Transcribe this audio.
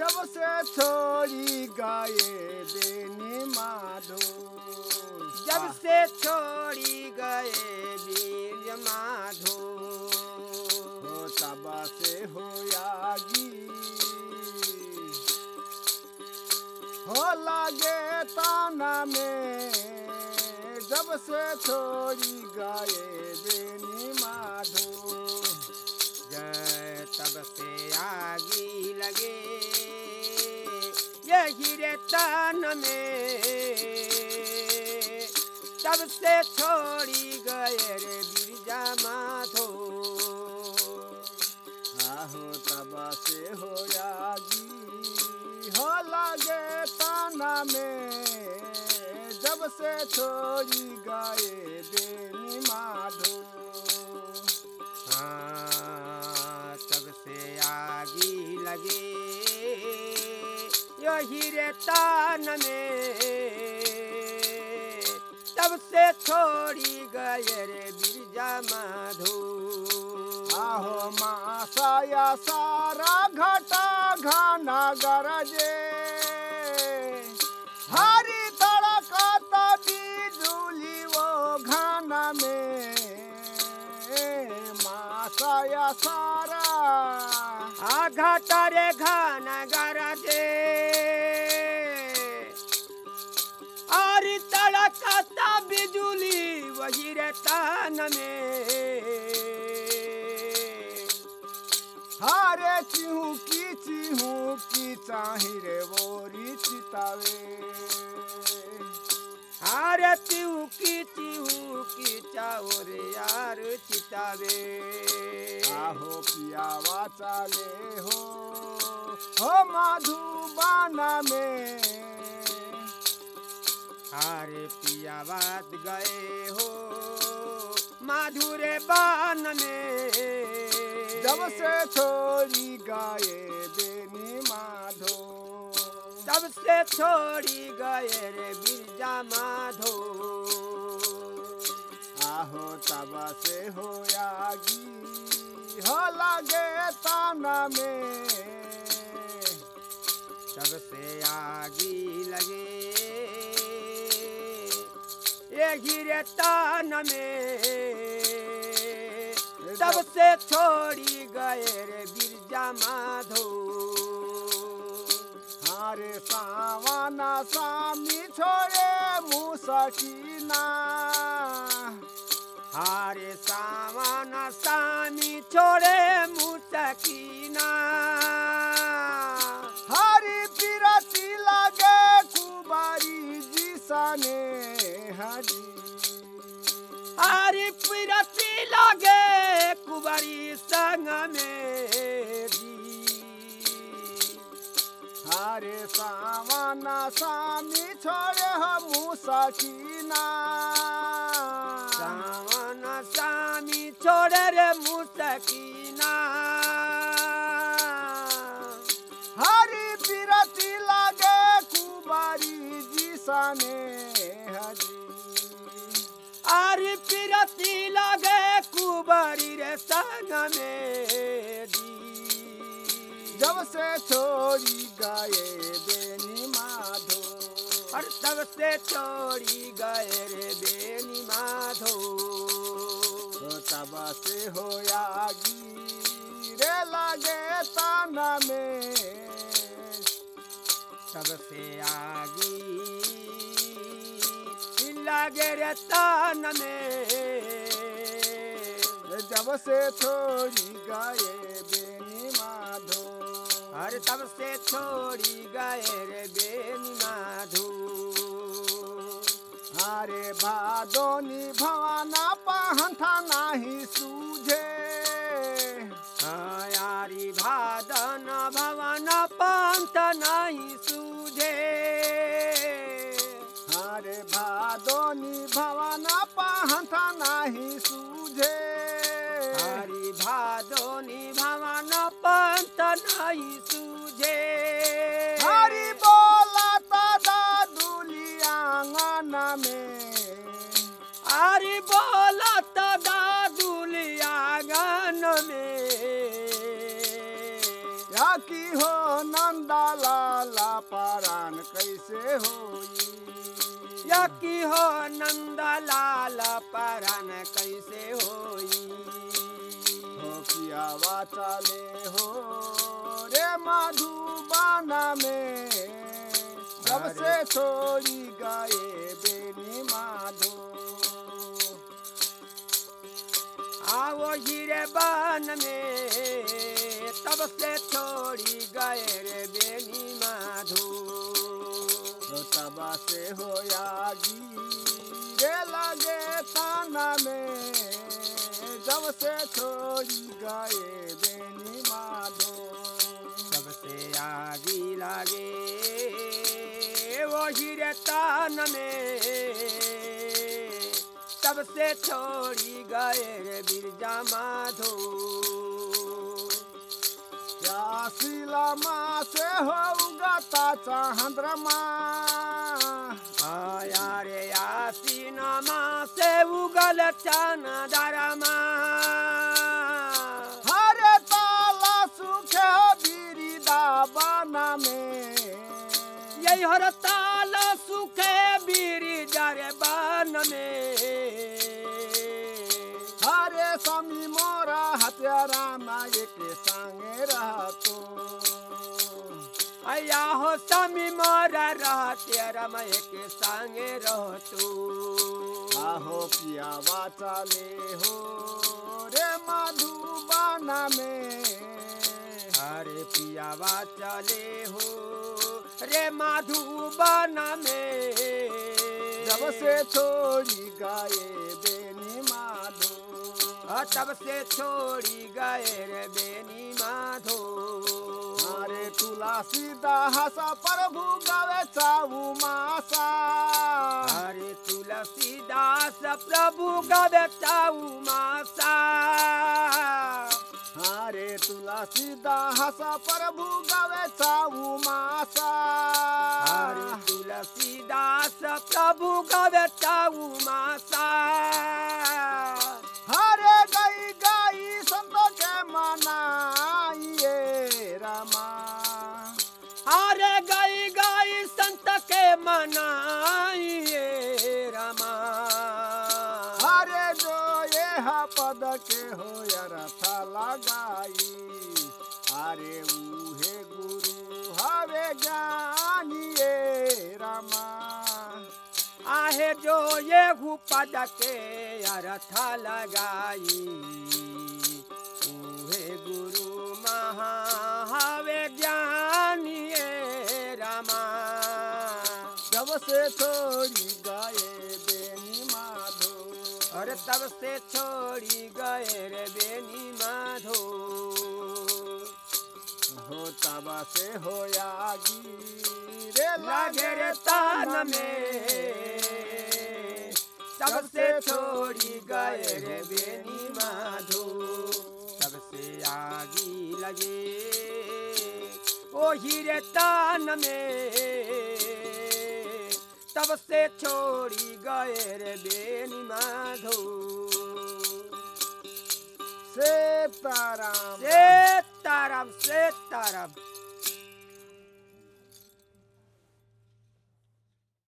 जब से छोड़ी गए बेनी माधो, जब से छोड़ी गए वीर माधो, हो तब से होयागी हो लागे ताना में, जब से छोड़ी गए बेनी माधो। जय तब से आगी लगे यही रे तन में, तब से छोड़ी गए रे बिरजा माधो। आहो तब से होयागी हो लागे ताना में, जब से छोड़ी गए बेनी माधो। हाँ, तब से आगी लगे यही रे तान में, तब से छोड़ी गए रे बिरजा माधो। आहो मासाया सारा घटा घाना गरजे, हरी तड़कत बिजुली वो घाना में, मासाया सारा घाटा रे घान गरजे, आरी तड़कता बिजुली वही रे तान में। हारे चिहू की चाही रे बोरी चितावे, हारे तिहू की चाओ रे यार चितावे। आहो पियावा चाले हो मधुबाना में, हारे पियावात गए हो माधुरे बान में, जब से छोड़ी गए बेनी माधो। तब से छोड़ी गए रे बिरजा माधो। आहो तब से होयागी हो लागे ताना में, तब से आगी लगे यही रे तान में, तब से छोड़ी गए रे बिरजा माधो। हारे सावाना सामी छोड़े मुसकीना, हारे सावन सामी छोड़े मुसकीना, हरी पिरती लगे कुबारी जी सने हरी, हरी पिरती लगे कुबारी संग मेरी। हारे सावाना सामी छोड़े हम मुसकीना, सावन सामी छोड़े रे मुसकीना, हरी पिरती लगे कुबारी जी सने हरी, हरी पिरती लगे कुबारी रे संग मेरी। जब से छोड़ी गए बेनी माधो, और तब से छोड़ी गए रे बेनी माधो। तो तब से होयागी रे लागे ताना में, तब से आगी लगे रे तान में, जब से छोड़ी गए बेनी माधो। और तब से छोड़ी गए रे बेनी माधो। हारे भादोनी भवाना पहंथा नाही सूझे, यारी भादन भवन पंथ नहीं सूझे। हारे भादोनी भवाना पहंथा नाही सूझे, हरि भादोनी भवन पंथ नहीं सूझे। हरी बोला दादुली आंगन में, हरि बोलत दादुली आंगन में। या की हो नंदा लाला परान कैसे होई या की हो नंद लाल परान कैसे होई हो पियावा चले हो रे मधुबन में जब से छोड़ी गए बेनी माधो आओ हीरे बन में तब से छोड़ी गए रे बेनी माधो तो तब से होयागी रे लगे ताना में जब से छोड़ी गए बेनी माधो सबसे आगी लागे वो हीरे तान में तब से छोड़ी गए रे बिरजा माधो क्या शिला माँ से हो उगता चंद्रमा आया रे आसीन माँ से उगल चंदरमा हरे ताला सुखे बिरिदा बना में यही हरताल सुखे बीरी जरे बन में हरे स्वामी मोरा हत्यारा माये के संगे रहतो अया हो स्वामी मोरा रहते रमय के संगे रहतू आहो पियावा चले हो रे मधुबन में अरे पियावा चले हो रे मधुबन में जब से छोड़ी गए बेनी माधो तब से छोड़ी गए रे बेनी माधो हरे तुलसीदास प्रभु गवे चाऊ मासा हरे तुलसीदास प्रभु गवे चाऊ मासा हरे तुलसीदास प्रभु गवे चाऊ मासा हरे तुलसीदास प्रभु गवे चाऊ मासा हरे गई गई संत के मनाइए रमा हरे गई गई संत के मनाइए रमा हरे जो ये पद के हो अर्थ लगाई हरे उहे गुरु हवे ज्ञानिए रमा आहे जो ये पद के अर्थ लगाई उहे गुरु महावे ज्ञानिए रमा जब से छोड़ी गए बेनी माधो और तब से छोड़ी गए रे बेनी माधो हो तब से होयागी रे लगे रे तान में तब से छोड़ी गए रे बेनी माधो तब से आगी लगे ओ हीरे तान में तब से छोड़ी गए रे बेनी माधो सीताराम सीताराम सीताराम